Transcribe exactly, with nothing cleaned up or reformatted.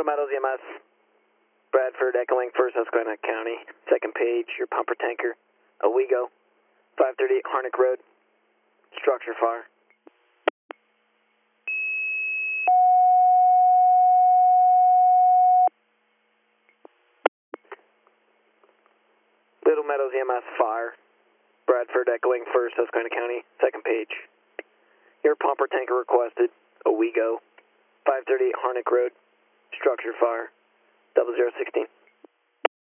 Meadows E M S, Bradford, echoing for Susquehanna County, second page, your pumper tanker, Owego, five thirty-eight Harnick Road, structure fire. Little Meadows E M S fire, Bradford echoing for Susquehanna County, second page. Your pumper tanker requested, Owego, five thirty-eight Harnick Road, structure fire, double zero sixteen.